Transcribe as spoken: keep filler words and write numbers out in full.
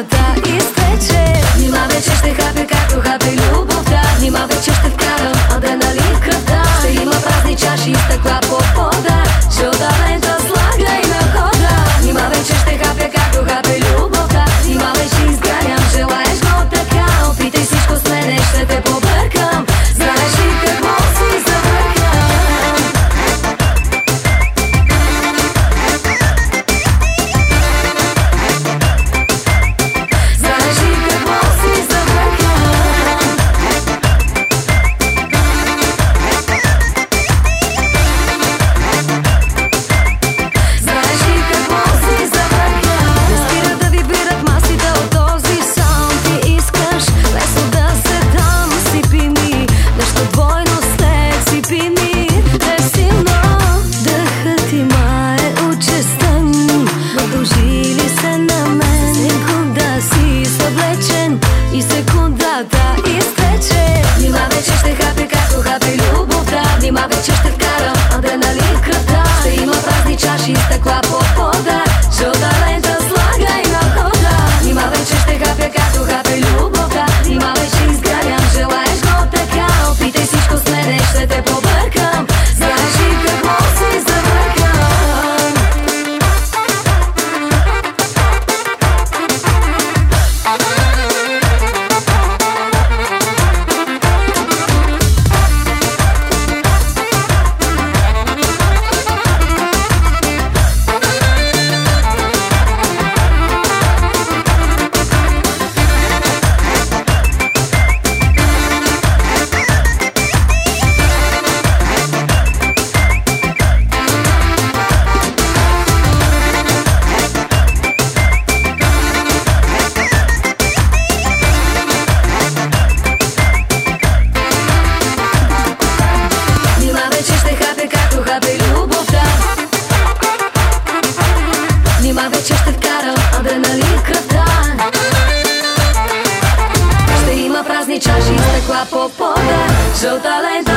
водата изтече. Нима вече ще хапя както хапе любовта. Нима вече ще вкарам адреналин в кръвта. Ще има празни чаши и стъкла по пода. Жълта лента слага и на хода. Нима вече ще хапя както хапе любовта. Нима вече изгарям, желаеш го така. Опитай всичко с мене, ще те побъркам. Знаеш ли какво си забъркам? Знаеш ли какво си забъркам? Знаеш ли какво си забъркам? Не спира да вибрират масите от този саунд. Ти искаш лесно да се дам. Сипи ми нещо двойно след. Сипи ми несилно. Дъхът ти мае учестен. Продължи ли се на мен? Секунда си съвлечен и секундата изтече. Нима вече ще хапя както хапе любовта. Нима вече ще вкарам адреналин в кръвта. Ще има празни чаши и стъкла по пода. Жълта лента слага и на хода. Нима вече ще хапя както хапе любовта. Нима вече изгарям, желаеш го така. Опитай всичко с мене, ще те побъркам. Знаеш ли какво си забъркам? Нима вече ще хапя както хапе любовта. Нима вече ще вкарам адреналин в кръвта. Ще има празни чаши и стъкла по пода. Жълта лента